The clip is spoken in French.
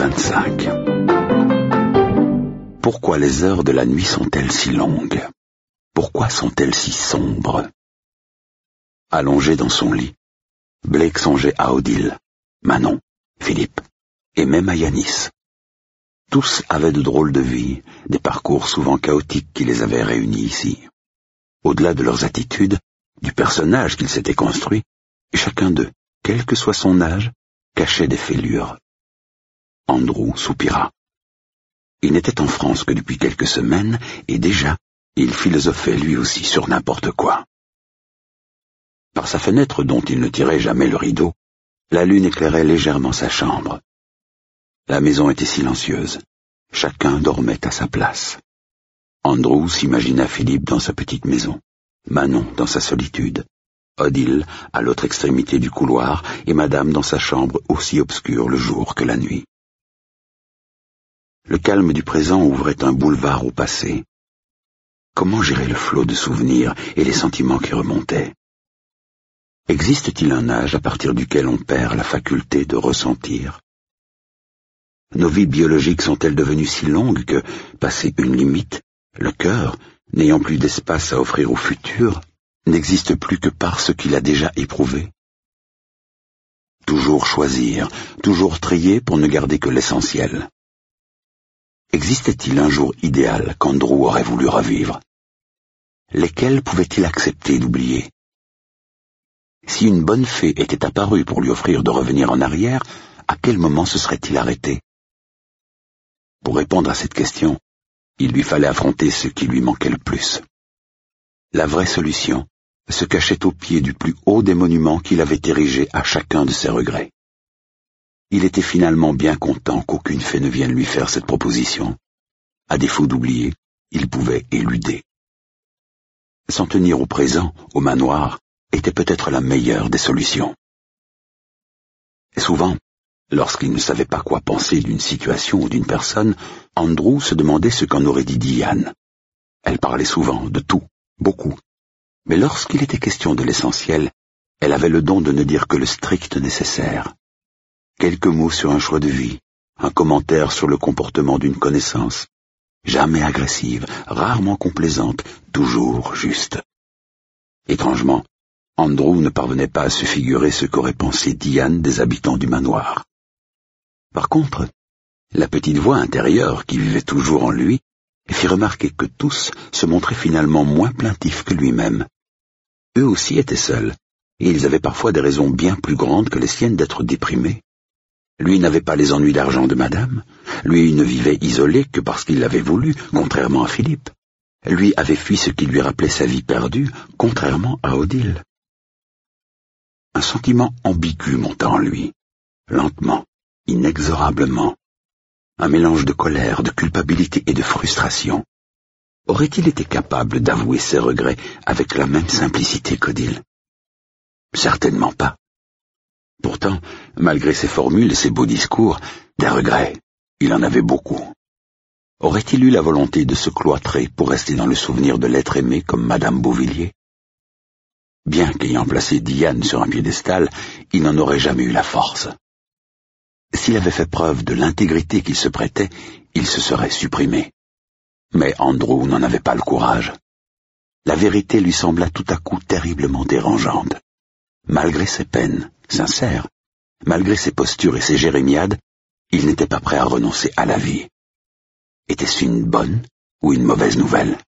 25. Pourquoi les heures de la nuit sont-elles si longues? Pourquoi sont-elles si sombres? Allongé dans son lit, Blake songeait à Odile, Manon, Philippe, et même à Yanis. Tous avaient de drôles de vies, des parcours souvent chaotiques qui les avaient réunis ici. Au-delà de leurs attitudes, du personnage qu'ils s'étaient construit, chacun d'eux, quel que soit son âge, cachait des fêlures. Andrew soupira. Il n'était en France que depuis quelques semaines, et déjà, il philosophait lui aussi sur n'importe quoi. Par sa fenêtre dont il ne tirait jamais le rideau, la lune éclairait légèrement sa chambre. La maison était silencieuse. Chacun dormait à sa place. Andrew s'imagina Philippe dans sa petite maison, Manon dans sa solitude, Odile à l'autre extrémité du couloir et Madame dans sa chambre aussi obscure le jour que la nuit. Le calme du présent ouvrait un boulevard au passé. Comment gérer le flot de souvenirs et les sentiments qui remontaient? Existe-t-il un âge à partir duquel on perd la faculté de ressentir? Nos vies biologiques sont-elles devenues si longues que, passé une limite, le cœur, n'ayant plus d'espace à offrir au futur, n'existe plus que par ce qu'il a déjà éprouvé? Toujours choisir, toujours trier pour ne garder que l'essentiel. Existait-il un jour idéal qu'Andrew aurait voulu revivre? Lesquels pouvait-il accepter d'oublier? Si une bonne fée était apparue pour lui offrir de revenir en arrière, à quel moment se serait-il arrêté? Pour répondre à cette question, il lui fallait affronter ce qui lui manquait le plus. La vraie solution se cachait au pied du plus haut des monuments qu'il avait érigés à chacun de ses regrets. Il était finalement bien content qu'aucune fée ne vienne lui faire cette proposition. À défaut d'oublier, il pouvait éluder. S'en tenir au présent, au manoir, était peut-être la meilleure des solutions. Et souvent, lorsqu'il ne savait pas quoi penser d'une situation ou d'une personne, Andrew se demandait ce qu'en aurait dit Diane. Elle parlait souvent, de tout, beaucoup. Mais lorsqu'il était question de l'essentiel, elle avait le don de ne dire que le strict nécessaire. Quelques mots sur un choix de vie, un commentaire sur le comportement d'une connaissance. Jamais agressive, rarement complaisante, toujours juste. Étrangement, Andrew ne parvenait pas à se figurer ce qu'aurait pensé Diane des habitants du manoir. Par contre, la petite voix intérieure qui vivait toujours en lui fit remarquer que tous se montraient finalement moins plaintifs que lui-même. Eux aussi étaient seuls, et ils avaient parfois des raisons bien plus grandes que les siennes d'être déprimés. Lui n'avait pas les ennuis d'argent de madame, lui ne vivait isolé que parce qu'il l'avait voulu, contrairement à Philippe. Lui avait fui ce qui lui rappelait sa vie perdue, contrairement à Odile. Un sentiment ambigu monta en lui, lentement, inexorablement. Un mélange de colère, de culpabilité et de frustration. Aurait-il été capable d'avouer ses regrets avec la même simplicité qu'Odile? Certainement pas. Pourtant, malgré ses formules et ses beaux discours, des regrets, il en avait beaucoup. Aurait-il eu la volonté de se cloîtrer pour rester dans le souvenir de l'être aimé comme Madame Beauvilliers? Bien qu'ayant placé Diane sur un piédestal, il n'en aurait jamais eu la force. S'il avait fait preuve de l'intégrité qu'il se prêtait, il se serait supprimé. Mais Andrew n'en avait pas le courage. La vérité lui sembla tout à coup terriblement dérangeante. Malgré ses peines, sincères, malgré ses postures et ses jérémiades, il n'était pas prêt à renoncer à la vie. Était-ce une bonne ou une mauvaise nouvelle?